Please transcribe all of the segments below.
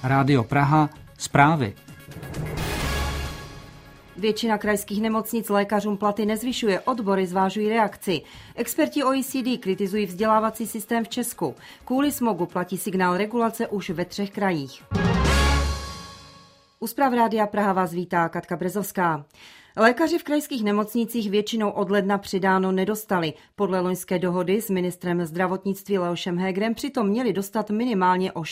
Rádio Praha, zprávy. Většina krajských nemocnic lékařům platy nezvyšuje, odbory zvážují reakci. Experti OECD kritizují vzdělávací systém v Česku. Kvůli smogu platí signál regulace už ve 3 krajích. U zpráv Rádia Praha vás vítá Katka Brezovská. Lékaři v krajských nemocnicích většinou od ledna přidáno nedostali. Podle loňské dohody s ministrem zdravotnictví Leošem Hegerem přitom měli dostat minimálně o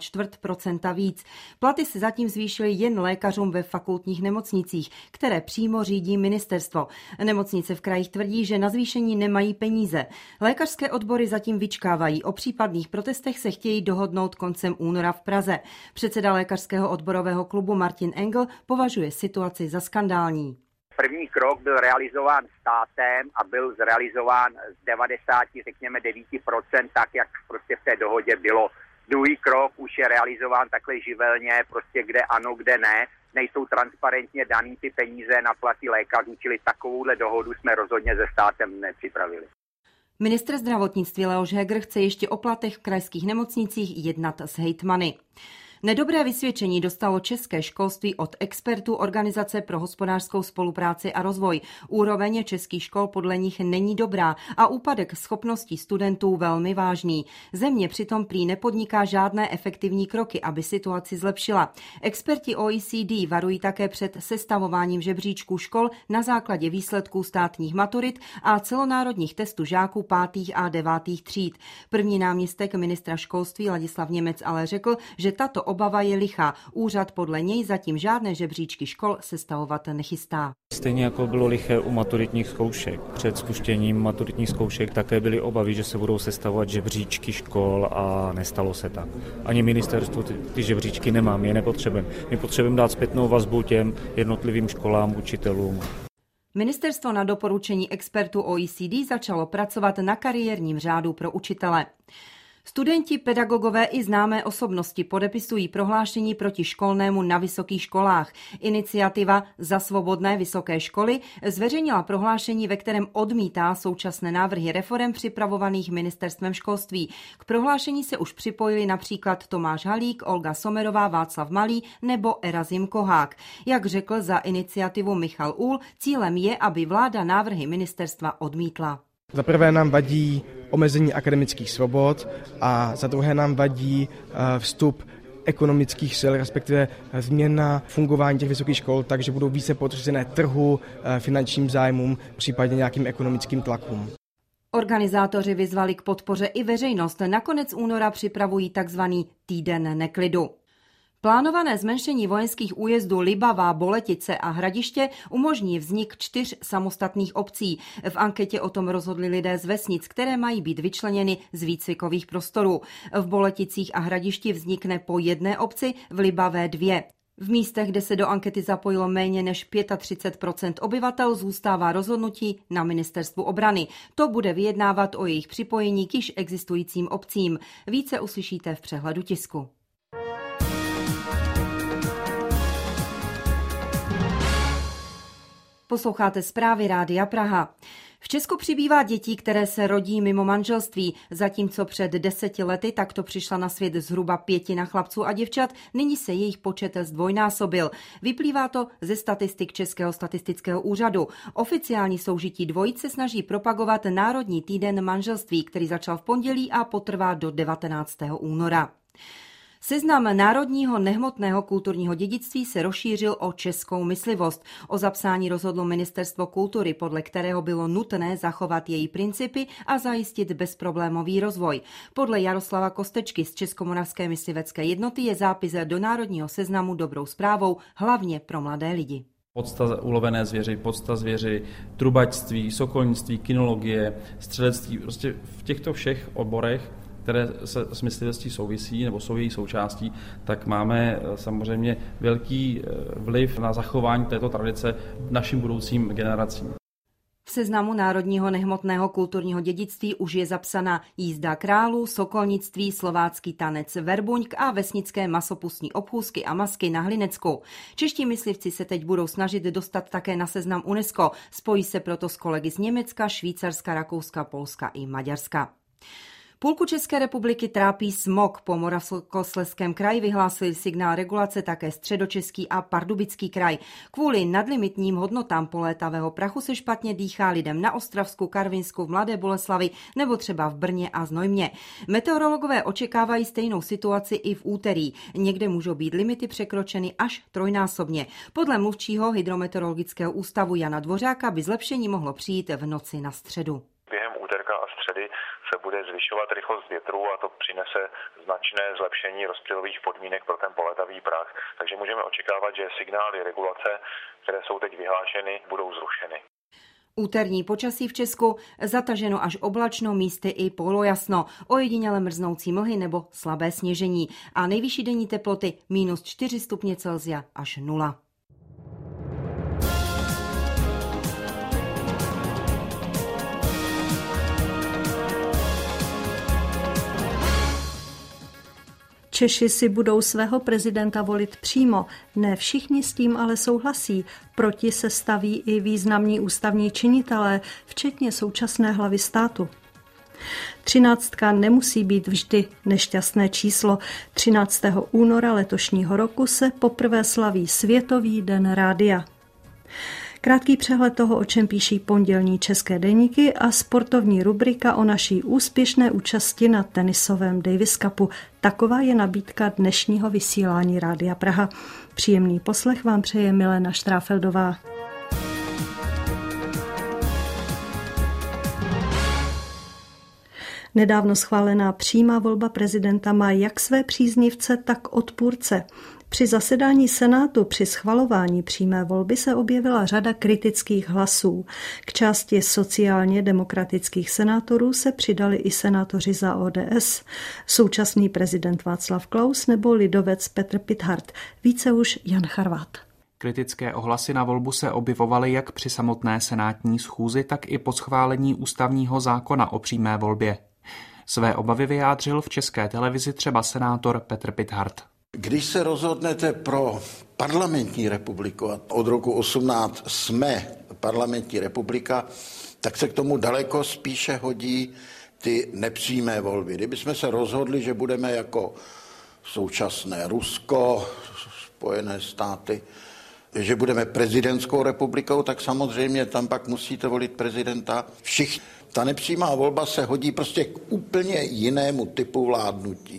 6,25% víc. Platy se zatím zvýšily jen lékařům ve fakultních nemocnicích, které přímo řídí ministerstvo. Nemocnice v krajích tvrdí, že na zvýšení nemají peníze. Lékařské odbory zatím vyčkávají. O případných protestech se chtějí dohodnout koncem února v Praze. Předseda lékařského odborového klubu Martin Engel považuje situaci za skandální. První krok byl realizován státem a byl zrealizován z 90, řekněme 9%, tak jak prostě v té dohodě bylo. Druhý krok už je realizován takhle živelně, prostě kde ano, kde ne. Nejsou transparentně daný ty peníze na platy lékařů, čili takovouhle dohodu jsme rozhodně se státem nepřipravili. Ministr zdravotnictví Leoš Heger chce ještě o platech v krajských nemocnicích jednat s hejtmany. Nedobré vysvědčení dostalo české školství od expertů Organizace pro hospodářskou spolupráci a rozvoj. Úroveň českých škol podle nich není dobrá a úpadek schopností studentů velmi vážný. Země přitom prý nepodniká žádné efektivní kroky, aby situaci zlepšila. Experti OECD varují také před sestavováním žebříčků škol na základě výsledků státních maturit a celonárodních testů žáků 5. a 9. tříd. První náměstek ministra školství Ladislav Němec ale řekl, že tato obava je lichá. Úřad podle něj zatím žádné žebříčky škol sestavovat nechystá. Stejně jako bylo liché u maturitních zkoušek. Před spuštěním maturitních zkoušek také byly obavy, že se budou sestavovat žebříčky škol a nestalo se tak. Ani ministerstvo ty žebříčky nemá, my je nepotřebujeme. My potřebujeme dát zpětnou vazbu těm jednotlivým školám, učitelům. Ministerstvo na doporučení expertů OECD začalo pracovat na kariérním řádu pro učitele. Studenti, pedagogové i známé osobnosti podepisují prohlášení proti školnému na vysokých školách. Iniciativa Za svobodné vysoké školy zveřejnila prohlášení, ve kterém odmítá současné návrhy reforem připravovaných ministerstvem školství. K prohlášení se už připojili například Tomáš Halík, Olga Sommerová, Václav Malý nebo Erazim Kohák. Jak řekl za iniciativu Michal Úhl, cílem je, aby vláda návrhy ministerstva odmítla. Za prvé nám vadí omezení akademických svobod a za druhé nám vadí vstup ekonomických sil, respektive změna fungování těch vysokých škol, takže budou více podřízené trhu, finančním zájmům, případně nějakým ekonomickým tlakům. Organizátoři vyzvali k podpoře i veřejnost. Na konec února připravují tzv. Týden neklidu. Plánované zmenšení vojenských újezdů Libavá, Boletice a Hradiště umožní vznik 4 samostatných obcí. V anketě o tom rozhodli lidé z vesnic, které mají být vyčleněny z výcvikových prostorů. V Boleticích a Hradišti vznikne po 1 obci, v Libavé 2. V místech, kde se do ankety zapojilo méně než 35% obyvatel, zůstává rozhodnutí na ministerstvu obrany. To bude vyjednávat o jejich připojení k již existujícím obcím. Více uslyšíte v přehledu tisku. Posloucháte zprávy Rádia Praha. V Česku přibývá dětí, které se rodí mimo manželství. Zatímco před 10 lety takto přišla na svět zhruba 1/5 chlapců a děvčat, nyní se jejich počet zdvojnásobil. Vyplývá to ze statistik Českého statistického úřadu. Oficiální soužití dvojic se snaží propagovat Národní týden manželství, který začal v pondělí a potrvá do 19. února. Seznam národního nehmotného kulturního dědictví se rozšířil o českou myslivost. O zapsání rozhodlo Ministerstvo kultury, podle kterého bylo nutné zachovat její principy a zajistit bezproblémový rozvoj. Podle Jaroslava Kostečky z Českomoravské myslivecké jednoty je zápis do národního seznamu dobrou zprávou, hlavně pro mladé lidi. Podsta ulovené zvěři, podsta zvěři, trubačství, sokolnictví, kinologie, střelectví, prostě v těchto všech oborech, které se s myslivostí souvisí nebo jsou její součástí, tak máme samozřejmě velký vliv na zachování této tradice našim budoucím generacím. V seznamu národního nehmotného kulturního dědictví už je zapsaná jízda králů, sokolnictví, slovácký tanec verbuňk a vesnické masopustní obchůzky a masky na Hlinecku. Čeští myslivci se teď budou snažit dostat také na seznam UNESCO. Spojí se proto s kolegy z Německa, Švýcarska, Rakouska, Polska i Maďarska. Půlku České republiky trápí smog. Po Moravskoslezském kraji vyhlásili signál regulace také Středočeský a Pardubický kraj. Kvůli nadlimitním hodnotám polétavého prachu se špatně dýchá lidem na Ostravsku, Karvinsku, v Mladé Boleslavi nebo třeba v Brně a Znojmě. Meteorologové očekávají stejnou situaci i v úterý. Někde můžou být limity překročeny až trojnásobně. Podle mluvčího Hydrometeorologického ústavu Jana Dvořáka by zlepšení mohlo přijít v noci na středu. Během úterka a středy se bude zvyšovat rychlost větru a to přinese značné zlepšení rozptylových podmínek pro ten polétavý prach. Takže můžeme očekávat, že signály regulace, které jsou teď vyhlášeny, budou zrušeny. Úterní počasí v Česku zataženo až oblačno, místy i polojasno, ojediněle mrznoucí mlhy nebo slabé sněžení a nejvyšší denní teploty -4 stupně Celsia až 0. Češi si budou svého prezidenta volit přímo. Ne všichni s tím ale souhlasí. Proti se staví i významní ústavní činitelé, včetně současné hlavy státu. 13 nemusí být vždy nešťastné číslo. 13. února letošního roku se poprvé slaví Světový den rádia. Krátký přehled toho, o čem píší pondělní české deníky a sportovní rubrika o naší úspěšné účasti na tenisovém Davis Cupu. Taková je nabídka dnešního vysílání Rádia Praha. Příjemný poslech vám přeje Milena Štráfeldová. Nedávno schválená přímá volba prezidenta má jak své příznivce, tak odpůrce. Při zasedání Senátu při schvalování přímé volby se objevila řada kritických hlasů. K části sociálně demokratických senátorů se přidali i senátoři za ODS. Současný prezident Václav Klaus nebo lidovec Petr Pithart. Více už Jan Charvát. Kritické ohlasy na volbu se objevovaly jak při samotné senátní schůzi, tak i po schválení ústavního zákona o přímé volbě. Své obavy vyjádřil v České televizi třeba senátor Petr Pithart. Když se rozhodnete pro parlamentní republiku, a od roku 18 jsme parlamentní republika, tak se k tomu daleko spíše hodí ty nepřímé volby. Kdybychom se rozhodli, že budeme jako současné Rusko, Spojené státy, že budeme prezidentskou republikou, tak samozřejmě tam pak musíte volit prezidenta všichni. Ta nepřímá volba se hodí prostě k úplně jinému typu vládnutí.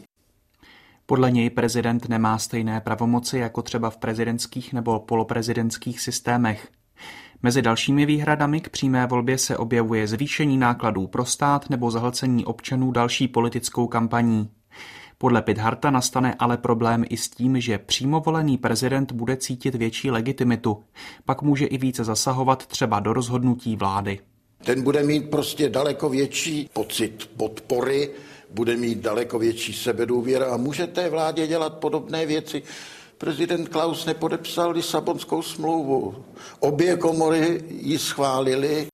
Podle něj prezident nemá stejné pravomoci jako třeba v prezidentských nebo poloprezidentských systémech. Mezi dalšími výhradami k přímé volbě se objevuje zvýšení nákladů pro stát nebo zahlcení občanů další politickou kampaní. Podle Pitharta nastane ale problém i s tím, že přímo volený prezident bude cítit větší legitimitu. Pak může i více zasahovat třeba do rozhodnutí vlády. Ten bude mít prostě daleko větší pocit podpory, bude mít daleko větší sebedůvěra a může té vládě dělat podobné věci. Prezident Klaus nepodepsal Lisabonskou smlouvu. Obě komory ji schválily.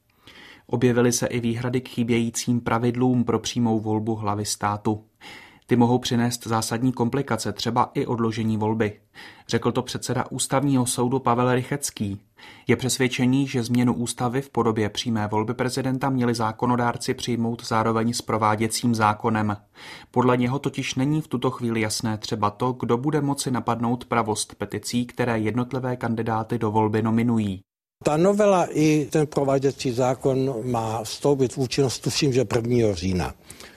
Objevily se i výhrady k chybějícím pravidlům pro přímou volbu hlavy státu. Ty mohou přinést zásadní komplikace, třeba i odložení volby. Řekl to předseda Ústavního soudu Pavel Rychecký. Je přesvědčený, že změnu ústavy v podobě přímé volby prezidenta měli zákonodárci přijmout zároveň s prováděcím zákonem. Podle něho totiž není v tuto chvíli jasné třeba to, kdo bude moci napadnout pravost peticí, které jednotlivé kandidáty do volby nominují. Ta novela i ten prováděcí zákon má vstoupit v účinnost, tuším, že 1. října.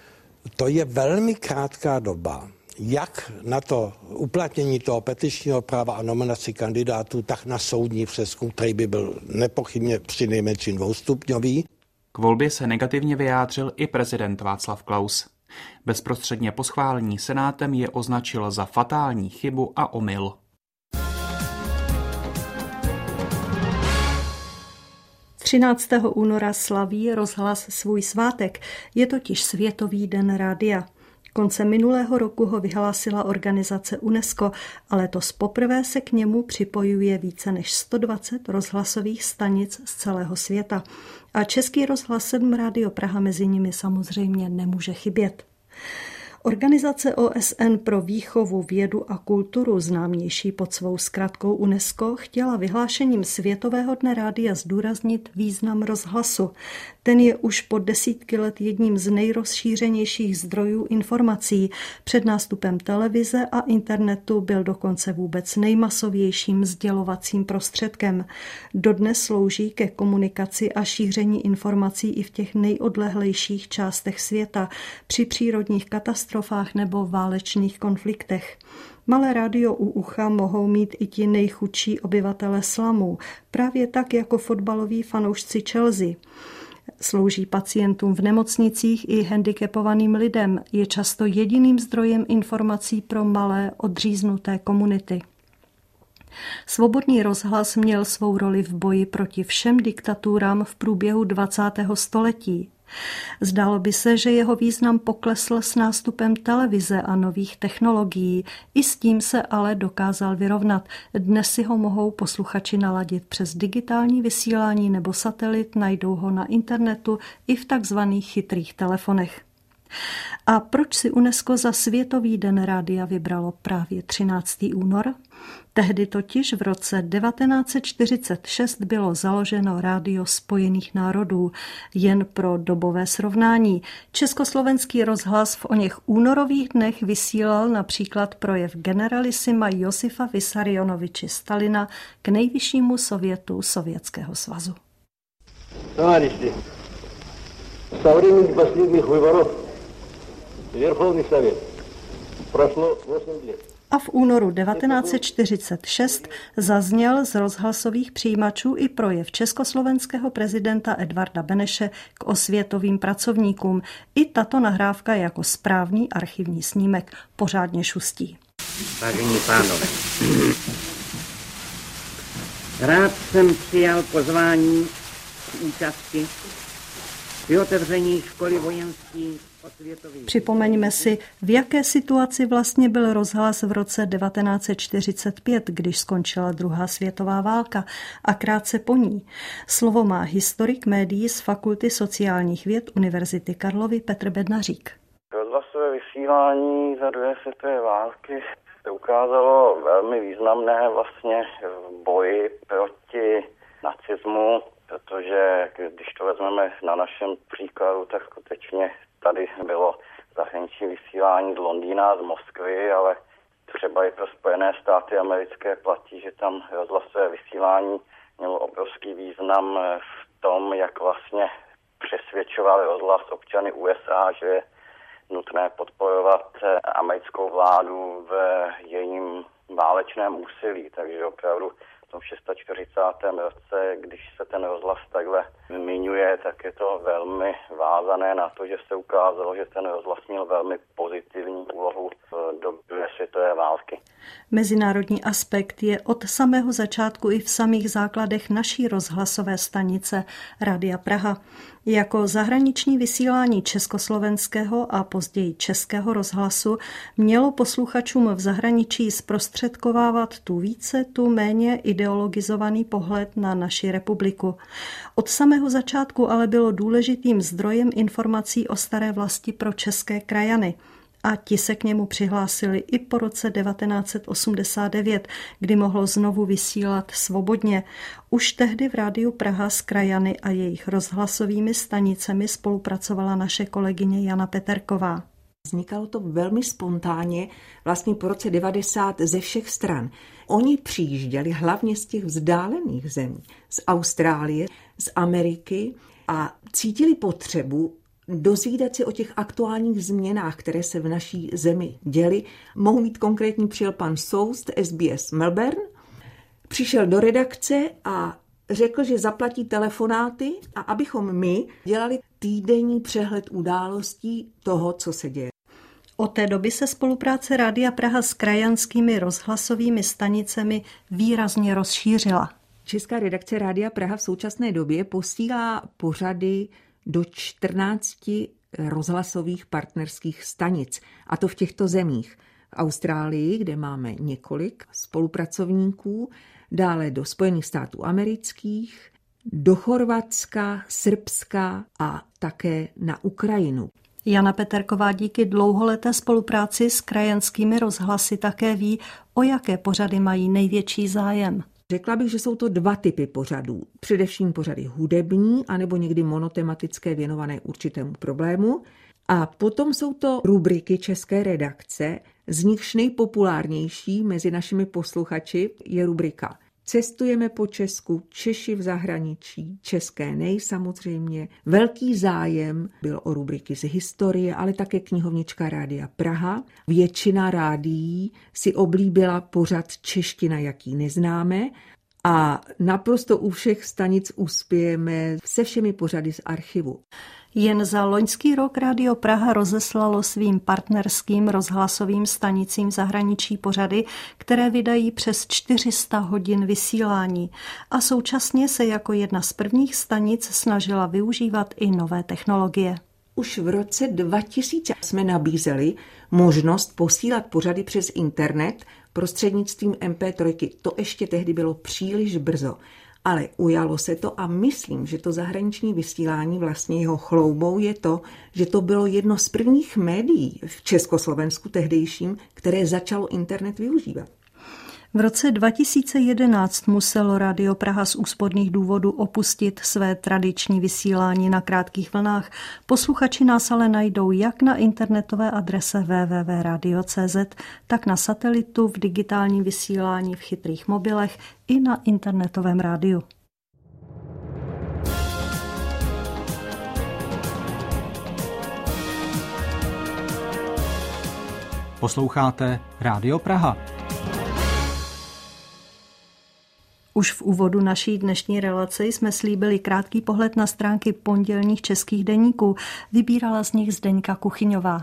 To je velmi krátká doba, jak na to uplatnění toho petičního práva a nominaci kandidátů, tak na soudní přezkum, který by byl nepochybně přinejmenším 2stupňový. K volbě se negativně vyjádřil i prezident Václav Klaus. Bezprostředně po schválení Senátem je označil za fatální chybu a omyl. – 13. února slaví rozhlas svůj svátek. Je totiž Světový den rádia. Koncem minulého roku ho vyhlásila organizace UNESCO a letos poprvé se k němu připojuje více než 120 rozhlasových stanic z celého světa. A Český rozhlas 7 Rádio Praha mezi nimi samozřejmě nemůže chybět. Organizace OSN pro výchovu, vědu a kulturu, známější pod svou zkratkou UNESCO, chtěla vyhlášením Světového dne rádia zdůraznit význam rozhlasu. Ten je už po desítky let jedním z nejrozšířenějších zdrojů informací. Před nástupem televize a internetu byl dokonce vůbec nejmasovějším sdělovacím prostředkem. Dodnes slouží ke komunikaci a šíření informací i v těch nejodlehlejších částech světa, při přírodních katastrofách nebo válečných konfliktech. Malé rádio u ucha mohou mít i ti nejchudší obyvatele slumů, právě tak jako fotbaloví fanoušci Chelsea. Slouží pacientům v nemocnicích i handicapovaným lidem, je často jediným zdrojem informací pro malé odříznuté komunity. Svobodný rozhlas měl svou roli v boji proti všem diktaturám v průběhu 20. století. Zdálo by se, že jeho význam poklesl s nástupem televize a nových technologií. I s tím se ale dokázal vyrovnat. Dnes si ho mohou posluchači naladit přes digitální vysílání nebo satelit, najdou ho na internetu i v takzvaných chytrých telefonech. A proč si UNESCO za Světový den rádia vybralo právě 13. únor? Tehdy totiž v roce 1946 bylo založeno Rádio Spojených národů. Jen pro dobové srovnání. Československý rozhlas v oněch únorových dnech vysílal například projev generalisima Josifa Vissarionoviče Stalina k nejvyššímu sovětu Sovětského svazu. Товарищи, со времени последних выборов Верховный Совет прошло 8 лет. A v únoru 1946 zazněl z rozhlasových přijímačů i projev československého prezidenta Edvarda Beneše k osvětovým pracovníkům. I tato nahrávka jako správný archivní snímek pořádně šustí. Vážení pánové, rád jsem přijal pozvání k účasti při otevření školy vojenské. Připomeňme si, v jaké situaci vlastně byl rozhlas v roce 1945, když skončila druhá světová válka a krátce po ní. Slovo má historik médií z Fakulty sociálních věd Univerzity Karlovy Petr Bednařík. Rozhlasové vysílání za druhé světové války se ukázalo velmi významné vlastně v boji proti nacismu, protože když to vezmeme na našem příkladu, tak skutečně tady bylo zahraniční vysílání z Londýna, z Moskvy, ale třeba i pro Spojené státy americké platí, že tam rozhlasové vysílání mělo obrovský význam v tom, jak vlastně přesvědčoval rozhlas občany USA, že je nutné podporovat americkou vládu v jejím válečném úsilí. Takže opravdu v tom 46. roce, když se ten rozhlas takhle zmiňuje, tak je to velmi vázané na to, že se ukázalo, že ten rozhlas měl velmi pozitivní úlohu v době světové války. Mezinárodní aspekt je od samého začátku i v samých základech naší rozhlasové stanice Rádia Praha. Jako zahraniční vysílání československého a později českého rozhlasu mělo posluchačům v zahraničí zprostředkovávat tu více, tu méně ideologizovaný pohled na naši republiku. Od samého začátku ale bylo důležitým zdrojem informací o staré vlasti pro české krajany. A ti se k němu přihlásili i po roce 1989, kdy mohlo znovu vysílat svobodně. Už tehdy v Rádiu Praha s krajany a jejich rozhlasovými stanicemi spolupracovala naše kolegyně Jana Peterková. Vznikalo to velmi spontánně, vlastně po roce 90 ze všech stran. Oni přijížděli hlavně z těch vzdálených zemí, z Austrálie, z Ameriky a cítili potřebu dozvídat si o těch aktuálních změnách, které se v naší zemi děly. Mohu mít konkrétní, přijel pan Soust, SBS Melbourne, přišel do redakce a řekl, že zaplatí telefonáty a abychom my dělali týdenní přehled událostí toho, co se děje. Od té doby se spolupráce Rádia Praha s krajanskými rozhlasovými stanicemi výrazně rozšířila. Česká redakce Rádia Praha v současné době posílá pořady do 14 rozhlasových partnerských stanic. A to v těchto zemích. V Austrálii, kde máme několik spolupracovníků, dále do Spojených států amerických, do Chorvatska, Srbska a také na Ukrajinu. Jana Peterková díky dlouholeté spolupráci s krajanskými rozhlasy také ví, o jaké pořady mají největší zájem. Řekla bych, že jsou to 2 typy pořadů. Především pořady hudební, anebo někdy monotematické věnované určitému problému. A potom jsou to rubriky české redakce, z nichž nejpopulárnější mezi našimi posluchači je rubrika Cestujeme po Česku, Češi v zahraničí, České nej samozřejmě. Velký zájem byl o rubriky z historie, ale také knihovnička Rádia Praha. Většina rádií si oblíbila pořad Čeština, jaký neznáme. A naprosto u všech stanic uspějeme se všemi pořady z archivu. Jen za loňský rok Rádio Praha rozeslalo svým partnerským rozhlasovým stanicím zahraničí pořady, které vydají přes 400 hodin vysílání a současně se jako jedna z prvních stanic snažila využívat i nové technologie. Už v roce 2000 jsme nabízeli možnost posílat pořady přes internet prostřednictvím MP3. To ještě tehdy bylo příliš brzo. Ale ujalo se to a myslím, že to zahraniční vysílání vlastně jeho chloubou je to, že to bylo jedno z prvních médií v Československu tehdejším, které začalo internet využívat. V roce 2011 muselo Rádio Praha z úsporných důvodů opustit své tradiční vysílání na krátkých vlnách. Posluchači nás ale najdou jak na internetové adrese www.radio.cz, tak na satelitu, v digitálním vysílání, v chytrých mobilech i na internetovém rádiu. Posloucháte Rádio Praha. Už v úvodu naší dnešní relace jsme slíbili krátký pohled na stránky pondělních českých deníků. Vybírala z nich Zdeňka Kuchyňová.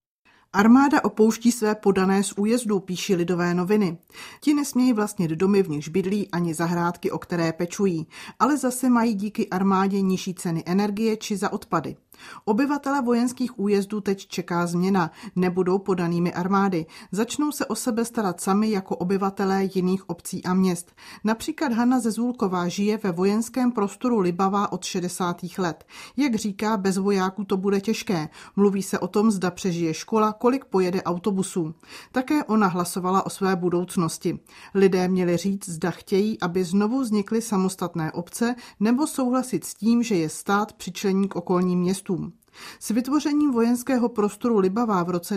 Armáda opouští své poddané z újezdu, píší Lidové noviny. Ti nesmějí vlastnit domy, v nichž bydlí, ani zahrádky, o které pečují, ale zase mají díky armádě nižší ceny energie či za odpady. Obyvatele vojenských újezdů teď čeká změna, nebudou poddanými armády. Začnou se o sebe starat sami jako obyvatelé jiných obcí a měst. Například Hana Zezůlková žije ve vojenském prostoru Libavá od 60. let. Jak říká, bez vojáků to bude těžké. Mluví se o tom, zda přežije škola, kolik pojede autobusů. Také ona hlasovala o své budoucnosti. Lidé měli říct, zda chtějí, aby znovu vznikly samostatné obce, nebo souhlasit s tím, že je stát přičlení k okolním městům. S vytvořením vojenského prostoru Libavá v roce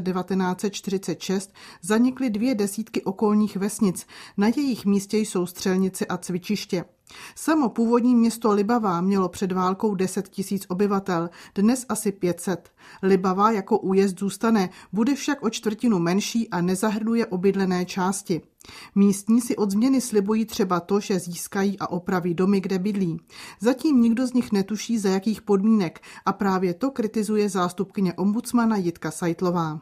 1946 zanikly 2 desítky okolních vesnic. Na jejich místě jsou střelnice a cvičiště. Samo původní město Libavá mělo před válkou 10 000 obyvatel, dnes asi 500. Libavá jako újezd zůstane, bude však o 1/4 menší a nezahrnuje obydlené části. Místní si od změny slibují třeba to, že získají a opraví domy, kde bydlí. Zatím nikdo z nich netuší, za jakých podmínek, a právě to kritizuje zástupkyně ombudsmana Jitka Seitlová.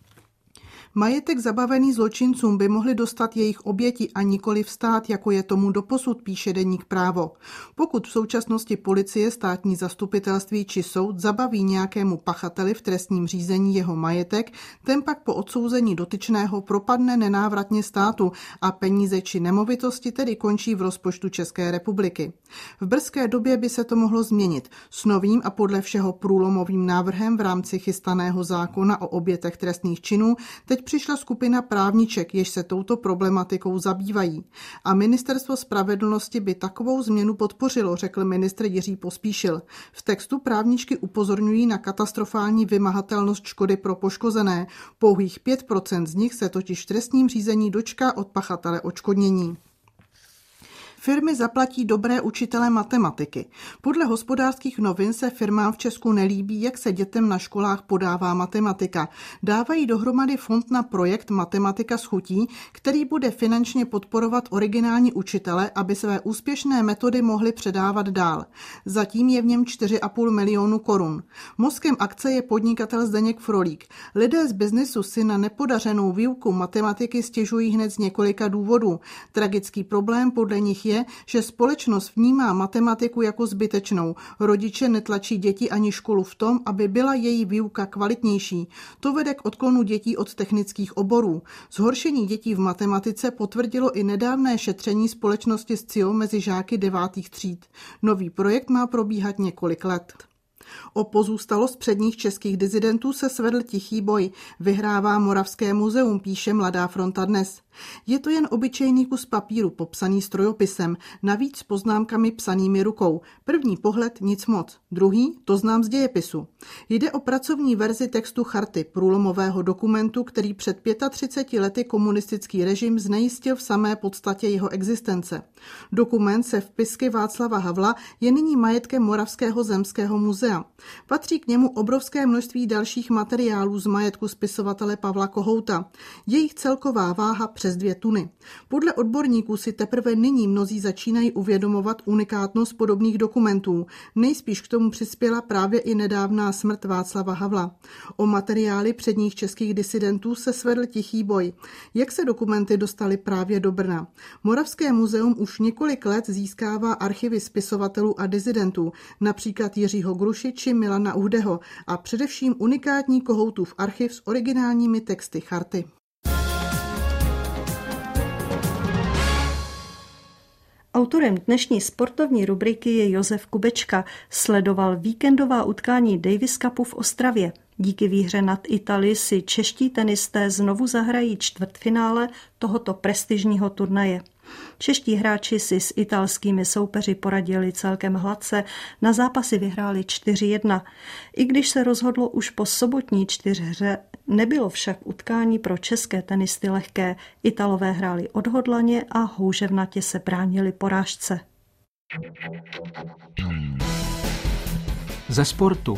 Majetek zabavený zločincům by mohli dostat jejich oběti a nikoli stát, jako je tomu doposud, píše deník Právo. Pokud v současnosti policie, státní zastupitelství či soud zabaví nějakému pachateli v trestním řízení jeho majetek, ten pak po odsouzení dotyčného propadne nenávratně státu a peníze či nemovitosti tedy končí v rozpočtu České republiky. V brzké době by se to mohlo změnit. S novým a podle všeho průlomovým návrhem v rámci chystaného zákona o obětech trestných činů teď přišla skupina právniček, jež se touto problematikou zabývají. A ministerstvo spravedlnosti by takovou změnu podpořilo, řekl ministr Jiří Pospíšil. V textu právničky upozorňují na katastrofální vymahatelnost škody pro poškozené. Pouhých 5% z nich se totiž v trestním řízení dočká od pachatele odškodnění. Firmy zaplatí dobré učitele matematiky. Podle Hospodářských novin se firmám v Česku nelíbí, jak se dětem na školách podává matematika. Dávají dohromady fond na projekt Matematika s chutí, který bude finančně podporovat originální učitele, aby své úspěšné metody mohli předávat dál. Zatím je v něm 4,5 milionu korun. Mozkem akce je podnikatel Zdeněk Frolík. Lidé z biznesu si na nepodařenou výuku matematiky stěžují hned z několika důvodů. Tragický problém podle nich je, že společnost vnímá matematiku jako zbytečnou. Rodiče netlačí děti ani školu v tom, aby byla její výuka kvalitnější. To vede k odklonu dětí od technických oborů. Zhoršení dětí v matematice potvrdilo i nedávné šetření společnosti SCIO mezi žáky 9. tříd. Nový projekt má probíhat několik let. O pozůstalost předních českých disidentů se svedl tichý boj. Vyhrává Moravské muzeum, píše Mladá fronta dnes. Je to jen obyčejný kus papíru, popsaný strojopisem, navíc s poznámkami psanými rukou. První pohled nic moc, druhý to znám z dějepisu. Jde o pracovní verzi textu charty, průlomového dokumentu, který před 35 lety komunistický režim znejistil v samé podstatě jeho existence. Dokument se vpisky Václava Havla je nyní majetkem Moravského zemského muzea. Patří k němu obrovské množství dalších materiálů z majetku spisovatele Pavla Kohouta. Jejich celková váha přes 2 tuny. Podle odborníků si teprve nyní mnozí začínají uvědomovat unikátnost podobných dokumentů. Nejspíš k tomu přispěla právě i nedávná smrt Václava Havla. O materiály předních českých disidentů se svedl tichý boj. Jak se dokumenty dostaly právě do Brna? Moravské muzeum už několik let získává archivy spisovatelů a disidentů, například Jiřího Gruši či Milana Uhdeho, a především unikátní Kohoutův archiv s originálními texty charty. Autorem dnešní sportovní rubriky je Josef Kubečka. Sledoval víkendová utkání Davis Cupu v Ostravě. Díky výhře nad Italii si čeští tenisté znovu zahrají čtvrtfinále tohoto prestižního turnaje. Čeští hráči si s italskými soupeři poradili celkem hladce, na zápasy vyhráli 4-1. I když se rozhodlo už po sobotní 4hře, nebylo však utkání pro české tenisty lehké. Italové hráli odhodlaně a houževnatě se bránili porážce. Ze sportu.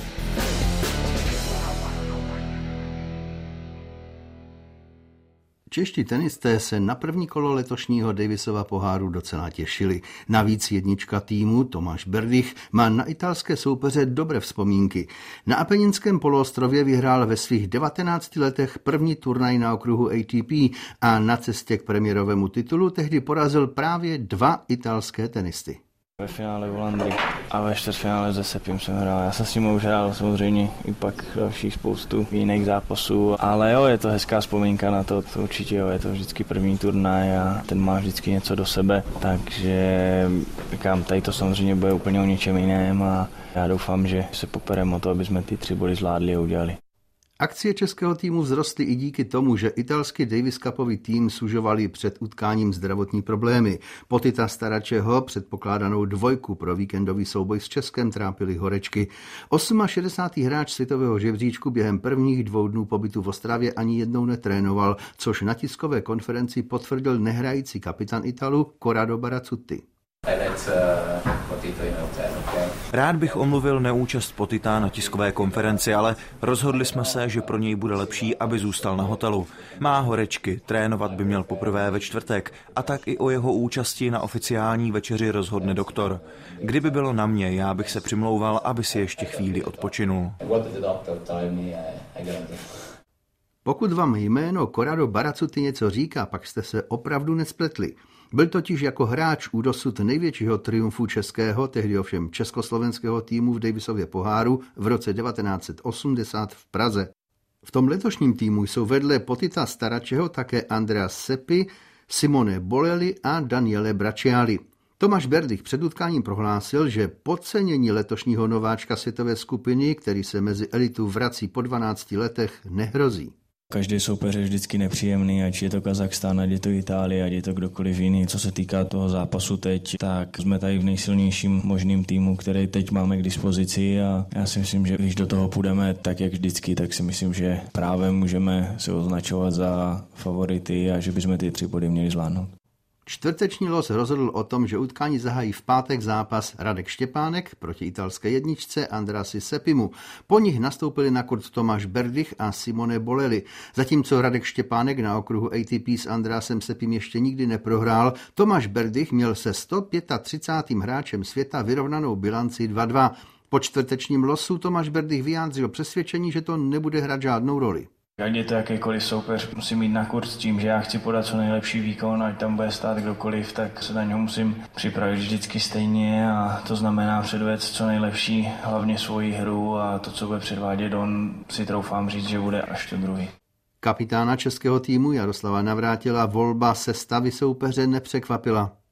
Čeští tenisté se na první kolo letošního Davisova poháru docela těšili. Navíc jednička týmu Tomáš Berdych má na italské soupeře dobré vzpomínky. Na Apeninském poloostrově vyhrál ve svých 19 letech první turnaj na okruhu ATP a na cestě k premiérovému titulu tehdy porazil právě 2 italské tenisty. Ve finále u Landry a ve čtvrtfinále se Sepim jsem hrál. Já jsem s ním už hrál samozřejmě i pak dalších spoustu jiných zápasů, ale jo, je to hezká vzpomínka na to určitě jo, je to vždycky první turnaj a ten má vždycky něco do sebe, takže říkám, tady to samozřejmě bude úplně o něčem jiném a já doufám, že se popereme o to, aby jsme ty 3 body zvládli a udělali. Akcie českého týmu vzrostly i díky tomu, že italský Davis Cupový tým sužovali před utkáním zdravotní problémy. Potita Staračeho předpokládanou 2 pro víkendový souboj s Českem trápily horečky. 68. hráč světového žebříčku během prvních 2 dnů pobytu v Ostravě ani jednou netrénoval, což na tiskové konferenci potvrdil nehrající kapitán Italu Corrado Barazzutti. Rád bych omluvil neúčast Potita na tiskové konferenci, ale rozhodli jsme se, že pro něj bude lepší, aby zůstal na hotelu. Má horečky, trénovat by měl poprvé ve čtvrtek a tak i o jeho účasti na oficiální večeři rozhodne doktor. Kdyby bylo na mě, já bych se přimlouval, aby si ještě chvíli odpočinul. Pokud vám jméno Corrado Barazzutti něco říká, pak jste se opravdu nespletli. Byl totiž jako hráč u dosud největšího triumfu českého, tehdy ovšem československého týmu v Davisově poháru v roce 1980 v Praze. V tom letošním týmu jsou vedle Potita Staračeho také Andrea Seppi, Simone Bolelli a Daniele Bracciali. Tomáš Berdych před utkáním prohlásil, že podcenění letošního nováčka světové skupiny, který se mezi elitu vrací po 12 letech, nehrozí. Každý soupeř je vždycky nepříjemný, ať je to Kazachstán, ať je to Itálie, ať je to kdokoliv jiný. Co se týká toho zápasu teď, tak jsme tady v nejsilnějším možným týmu, který teď máme k dispozici a já si myslím, že když do toho půjdeme tak, jak vždycky, tak si myslím, že právě můžeme se označovat za favority a že bychom ty 3 body měli zvládnout. Čtvrteční los rozhodl o tom, že utkání zahájí v pátek zápas Radek Štěpánek proti italské jedničce Andrasi Seppimu. Po nich nastoupili na kurt Tomáš Berdych a Simone Bolelli. Zatímco Radek Štěpánek na okruhu ATP s Andrasem Seppim ještě nikdy neprohrál, Tomáš Berdych měl se 135. hráčem světa vyrovnanou bilanci 2-2. Po čtvrtečním losu Tomáš Berdych vyjádřil přesvědčení, že to nebude hrát žádnou roli. Ať je to jakýkoliv soupeř, musím mít na kurz s tím, že já chci podat co nejlepší výkon, ať tam bude stát kdokoliv, tak se na něho musím připravit vždycky stejně a to znamená předvést co nejlepší, hlavně svoji hru a to, co bude předvádět on, si troufám říct, že bude až to druhý. Kapitána českého týmu Jaroslava Navrátila volba sestavy soupeře nepřekvapila.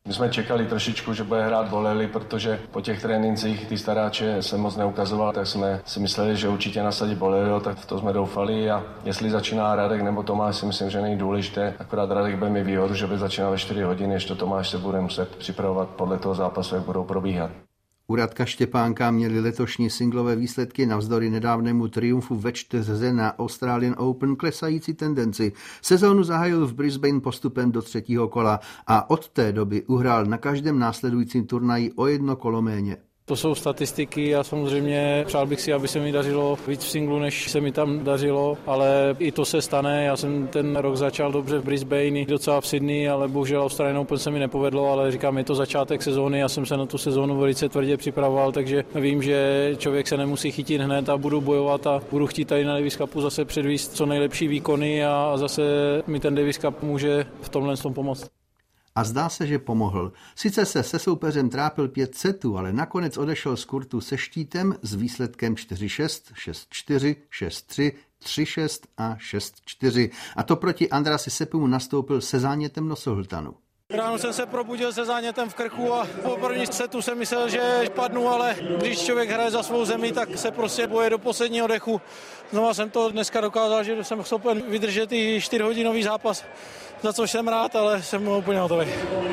My jsme čekali trošičku, že bude hrát Bolelli, protože po těch trénincích ty staráče se moc neukazoval, tak jsme si mysleli, že určitě nasadí Bolelliho, tak v to jsme doufali a jestli začíná Radek nebo Tomáš, si myslím, že není důležité. Akorát Radek bude mít výhodu, že by začínal ve 4 hodiny, ještě Tomáš se bude muset připravovat podle toho zápasu, jak budou probíhat. U Radka Štěpánka měli letošní singlové výsledky navzdory nedávnému triumfu ve 4 na Australian Open klesající tendenci. Sezónu zahájil v Brisbane postupem do 3. kola a od té doby uhrál na každém následujícím turnaji o 1 kolo méně. To jsou statistiky a samozřejmě přál bych si, aby se mi dařilo víc v singlu, než se mi tam dařilo, ale i to se stane. Já jsem ten rok začal dobře v Brisbane, docela v Sydney, ale bohužel Australian Open se mi nepovedlo, ale říkám, je to začátek sezóny, já jsem se na tu sezónu velice tvrdě připravoval, takže vím, že člověk se nemusí chytit hned a budu bojovat a budu chtít tady na Davis Cupu zase předvíst co nejlepší výkony a zase mi ten Davis Cup může v tomhle pomoct. A zdá se, že pomohl. Sice se soupeřem trápil 5 setů, ale nakonec odešel z kurtu se štítem s výsledkem 4-6, 6-4, 6-3, 3-6 a 6-4. A to proti Andrasi Sepimu nastoupil se zánětem nosohltanu. Ráno jsem se probudil se zánětem v krku a po první setu jsem myslel, že padnu, ale když člověk hraje za svou zemi, tak se prostě boje do posledního dechu. Znova jsem to dneska dokázal, že jsem schopen vydržet i 4hodinový zápas, za což jsem rád, ale jsem úplně hotový.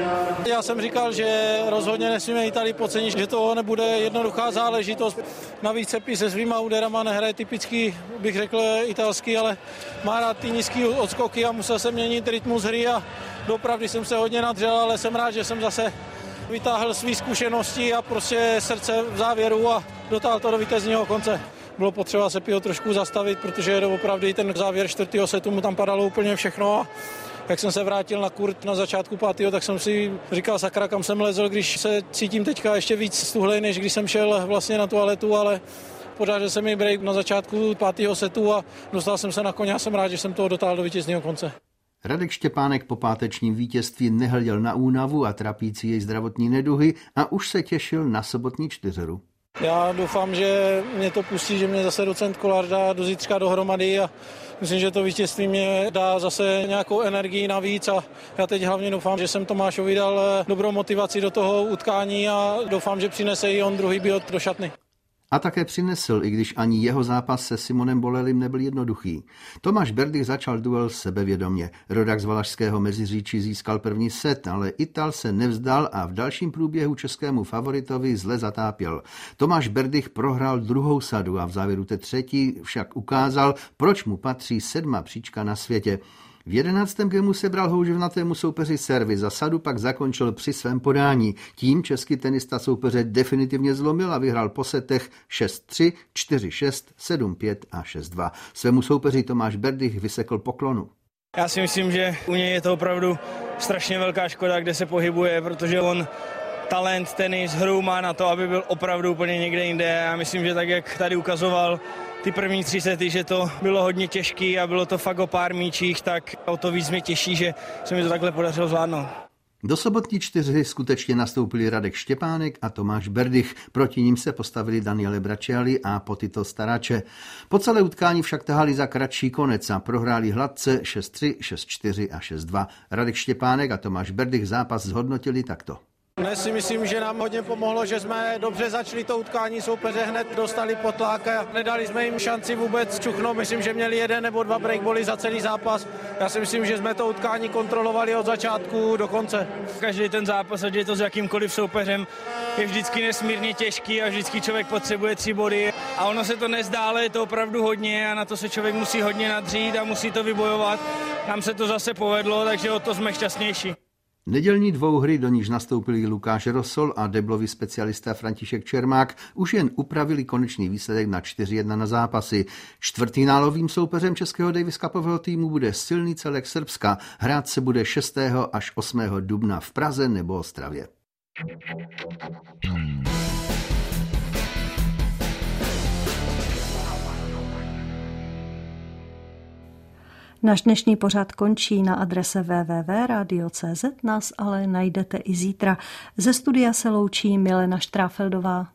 Já jsem říkal, že rozhodně nesmíme Itálii podcenit, že to nebude jednoduchá záležitost. Navíc Seppi se svýma úderama nehraje typicky, bych řekl, italský, ale má rád ty nízký odskoky a musel jsem měnit rytmus hry a dopravdy jsem se hodně nadřel, ale jsem rád, že jsem zase vytáhl své zkušenosti a prostě srdce v závěru a dotáhl to do vítězního konce. Bylo potřeba Seppiho trošku zastavit, protože opravdu ten závěr 4. setu mu tam padalo úplně všechno. Jak jsem se vrátil na kurt na začátku 5., tak jsem si říkal, sakra, kam jsem lezl, když se cítím teďka ještě víc stuhlej, než když jsem šel vlastně na toaletu, ale podařil se mi break na začátku 5. setu a dostal jsem se na koně a jsem rád, že jsem toho dotáhl do vítězného konce. Radek Štěpánek po pátečním vítězství nehleděl na únavu a trapící jej zdravotní neduhy a už se těšil na sobotní 4. Já doufám, že mě to pustí, že mě zase docent Kolář dá do zítřka dohromady a myslím, že to vítězství mě dá zase nějakou energii navíc a já teď hlavně doufám, že jsem Tomášovi dal dobrou motivaci do toho utkání a doufám, že přinese i on druhý biot do šatny. A také přinesl, i když ani jeho zápas se Simonem Bolellim nebyl jednoduchý. Tomáš Berdych začal duel sebevědomě. Rodak z Valašského Meziříčí získal první set, ale Ital se nevzdal a v dalším průběhu českému favoritovi zle zatápěl. Tomáš Berdych prohrál 2. sadu a v závěru té 3. však ukázal, proč mu patří 7. příčka na světě. V 11. gemu sebral houževnatému soupeři servy, za sadu pak zakončil při svém podání. Tím český tenista soupeře definitivně zlomil a vyhrál po setech 6-3, 4-6, 7-5 a 6-2. Svému soupeři Tomáš Berdych vysekl poklonu. Já si myslím, že u něj je to opravdu strašně velká škoda, kde se pohybuje, protože on talent, tenis, hru má na to, aby byl opravdu úplně někde jinde. Já myslím, že tak, jak tady ukazoval ty první 3 sety, že to bylo hodně těžký a bylo to fakt o pár míčích, tak o to víc mě těší, že se mi to takhle podařilo zvládnout. Do sobotní 4 skutečně nastoupili Radek Štěpánek a Tomáš Berdych. Proti ním se postavili Daniele Bracciali a Potito Starace. Po celé utkání však tahali za kratší konec a prohráli hladce 6-3, 6-4 a 6-2. Radek Štěpánek a Tomáš Berdych zápas zhodnotili takto. Dnes si myslím, že nám hodně pomohlo, že jsme dobře začali to utkání, soupeře hned dostali pod tlak a nedali jsme jim šanci vůbec čuchnout. Myslím, že měli 1 nebo 2 breakbally za celý zápas. Já si myslím, že jsme to utkání kontrolovali od začátku do konce. Každý ten zápas, ať je to s jakýmkoliv soupeřem, je vždycky nesmírně těžký a vždycky člověk potřebuje 3 body. A ono se to nezdá, ale je to opravdu hodně a na to se člověk musí hodně nadřít a musí to vybojovat. Nám se to zase povedlo, takže o to jsme šťastnější. Nedělní dvouhry, do níž nastoupili Lukáš Rosol a deblový specialista František Čermák, už jen upravili konečný výsledek na 4-1 na zápasy. 4. nálovým soupeřem českého Davis Cupového týmu bude silný celek Srbska. Hrát se bude 6. až 8. dubna v Praze nebo Ostravě. Náš dnešní pořad končí na adrese www.radio.cz, nás ale najdete i zítra. Ze studia se loučí Milena Štráfeldová.